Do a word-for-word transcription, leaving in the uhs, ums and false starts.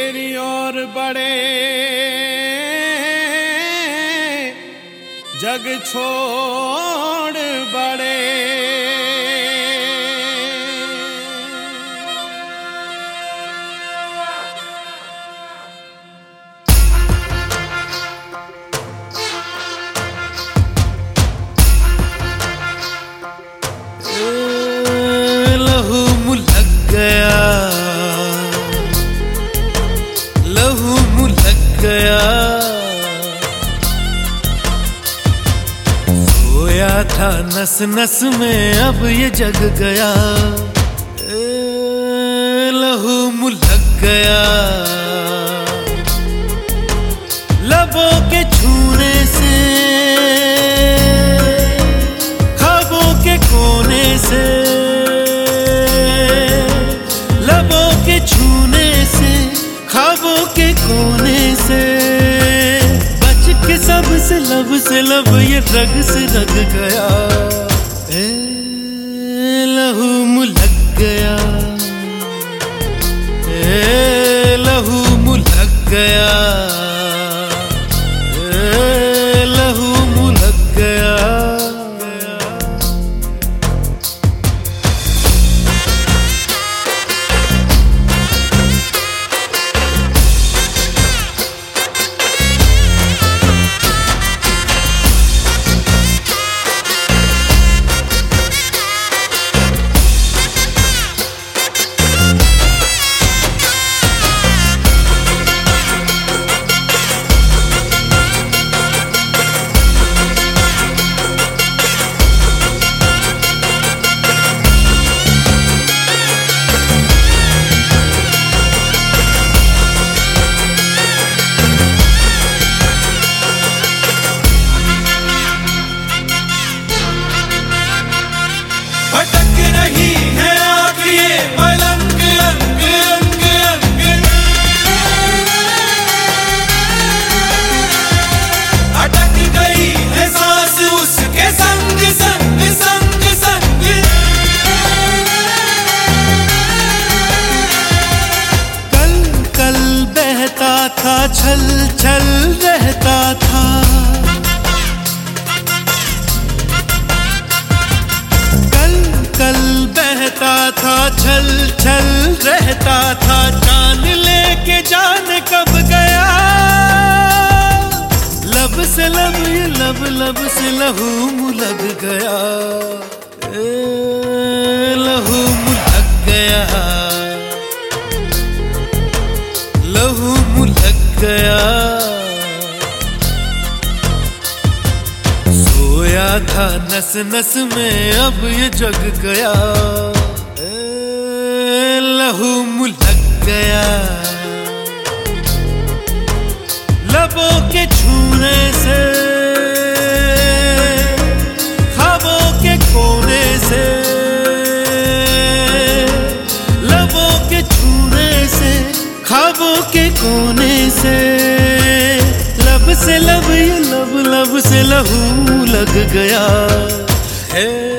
तेरी और बड़े जग छोड़ बड़े लहू मुलक गया, लहू मुलक गया, सोया था नस नस में अब ये जग गया। लहू मुलक गया, लबों के छूने से, ख्वाबों के कोने से, लबों के छूने से, ख्वाबों के कोने से, बच के सब से लब से लब ये रग से रग गया। ए लहू मुलक गया, ए लहू मुलक गया, ए लहू मुलक गया। था छल छल रहता था, कल कल बहता था, छल छल रहता था, जान लेके जान कब गया। लब से लब ये लब लब से लहू मुलक गया। ए लहू मुलक गया, लहू मुलक गया, सोया था नस नस में अब ये जग गया। ए लहू मुलक गया, लबों के छूने से, ख्वाबों के कोने से, लबों के छूने से, ख्वाबों के कोने से, लब से लब ये लब लब से लहू लग गया है।